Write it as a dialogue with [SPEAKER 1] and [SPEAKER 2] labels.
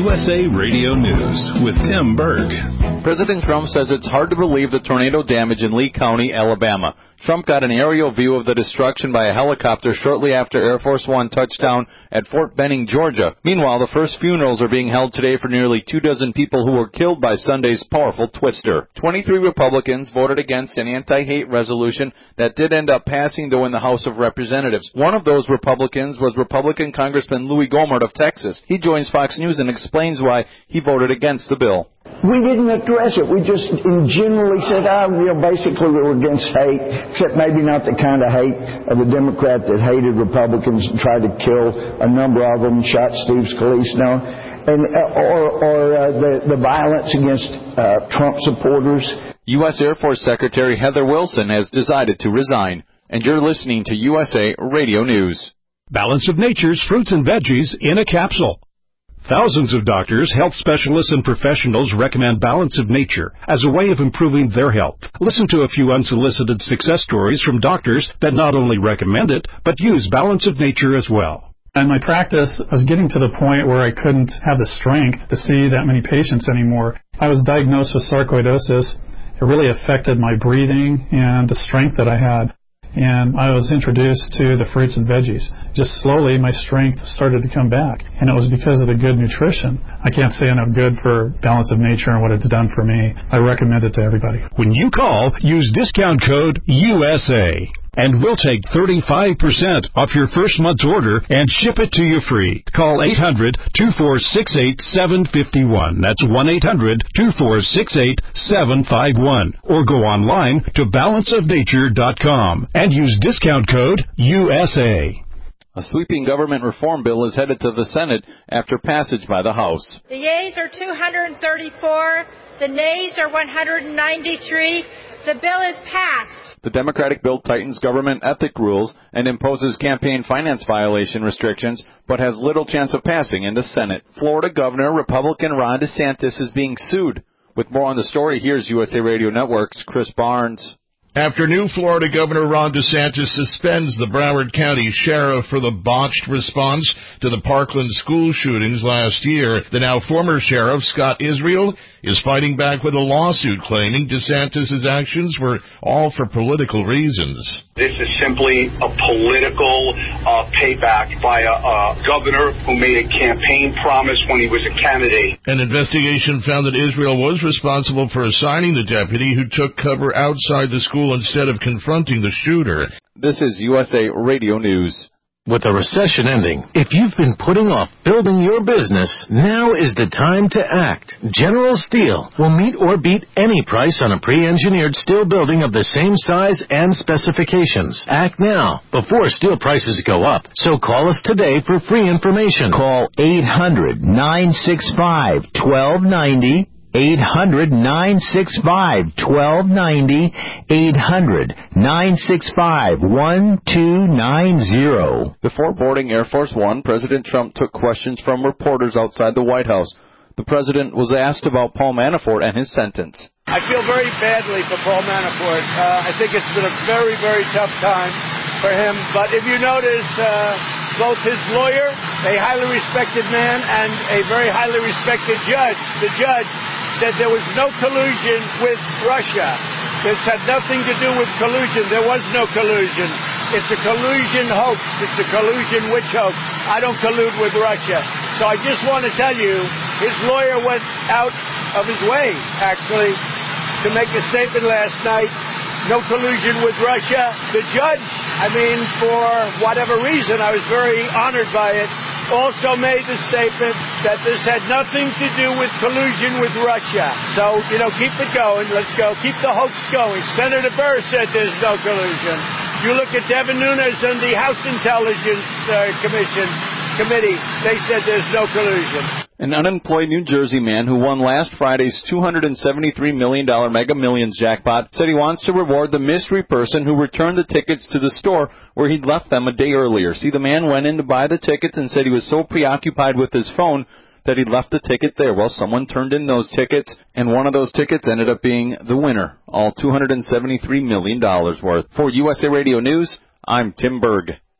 [SPEAKER 1] USA Radio News with Tim Berg.
[SPEAKER 2] President Trump says it's hard to believe the tornado damage in Lee County, Alabama. Trump got an aerial view of the destruction by a helicopter shortly after Air Force One touched down at Fort Benning, Georgia. Meanwhile, the first funerals are being held today for nearly 24 people who were killed by Sunday's powerful twister. 23 Republicans voted against an anti-hate resolution that did end up passing, though, in the House of Representatives. One of those Republicans was Republican Congressman Louis Gohmert of Texas. He joins Fox News and explains why he voted against the bill.
[SPEAKER 3] We didn't address it. We just generally said, basically we were against hate, except maybe not the kind of hate of a Democrat that hated Republicans and tried to kill a number of them, shot Steve Scalise, or the violence against Trump supporters.
[SPEAKER 2] U.S. Air Force Secretary Heather Wilson has decided to resign. And you're listening to USA Radio News.
[SPEAKER 4] Balance of Nature's fruits and veggies in a capsule. Thousands of doctors, health specialists, and professionals recommend Balance of Nature as a way of improving their health. Listen to a few unsolicited success stories from doctors that not only recommend it, but use Balance of Nature as well.
[SPEAKER 5] And my practice was getting to the point where I couldn't have the strength to see that many patients anymore. I was diagnosed with sarcoidosis. It really affected my breathing and the strength that I had. And I was introduced to the fruits and veggies. Just slowly, my strength started to come back. And it was because of the good nutrition. I can't say enough good for Balance of Nature and what it's done for me. I recommend it to everybody.
[SPEAKER 4] When you call, use discount code USA. And we'll take 35% off your first month's order and ship it to you free. Call 800-246-8751. That's 1-800-246-8751. Or go online to balanceofnature.com and use discount code USA.
[SPEAKER 2] A sweeping government reform bill is headed to the Senate after passage by the House.
[SPEAKER 6] The yeas are 234. The nays are 193. The bill is passed.
[SPEAKER 2] The Democratic bill tightens government ethic rules and imposes campaign finance violation restrictions, but has little chance of passing in the Senate. Florida Governor Republican Ron DeSantis is being sued. With more on the story, here's USA Radio Network's Chris Barnes.
[SPEAKER 7] After new Florida Governor Ron DeSantis suspends the Broward County Sheriff for the botched response to the Parkland school shootings last year, the now former Sheriff, Scott Israel, is fighting back with a lawsuit claiming DeSantis' actions were all for political reasons.
[SPEAKER 8] This is simply a political payback by a governor who made a campaign promise when he was a candidate.
[SPEAKER 7] An investigation found that Israel was responsible for assigning the deputy who took cover outside the school instead of confronting the shooter.
[SPEAKER 2] This is USA Radio News.
[SPEAKER 9] With the recession ending, if you've been putting off building your business, now is the time to act. General Steel will meet or beat any price on a pre-engineered steel building of the same size and specifications. Act now, before steel prices go up. So call us today for free information.
[SPEAKER 10] Call 800-965-1290. 800-965-1290, 800-965-1290.
[SPEAKER 2] Before boarding Air Force One, President Trump took questions from reporters outside the White House. The president was asked about Paul Manafort and his sentence.
[SPEAKER 11] I feel very badly for Paul Manafort. I think it's been a very, very tough time for him. But if you notice, both his lawyer, a highly respected man, and a very highly respected judge, the judge said there was no collusion with Russia. This had nothing to do with collusion. There was no collusion. It's a collusion hoax. It's a collusion witch hoax. I don't collude with Russia. So I just want to tell you, his lawyer went out of his way, actually, to make a statement last night. No collusion with Russia. The judge, for whatever reason, I was very honored by it, also made the statement that this had nothing to do with collusion with Russia. So, keep it going. Let's go. Keep the hoax going. Senator Burr said there's no collusion. You look at Devin Nunes and the House Intelligence Committee, they said there's no collusion.
[SPEAKER 2] An unemployed New Jersey man who won last Friday's $273 million Mega Millions jackpot said he wants to reward the mystery person who returned the tickets to the store where he'd left them a day earlier. See, the man went in to buy the tickets and said he was so preoccupied with his phone that he'd left the ticket there. Well, someone turned in those tickets, and one of those tickets ended up being the winner, all $273 million worth. For USA Radio News, I'm Tim Berg.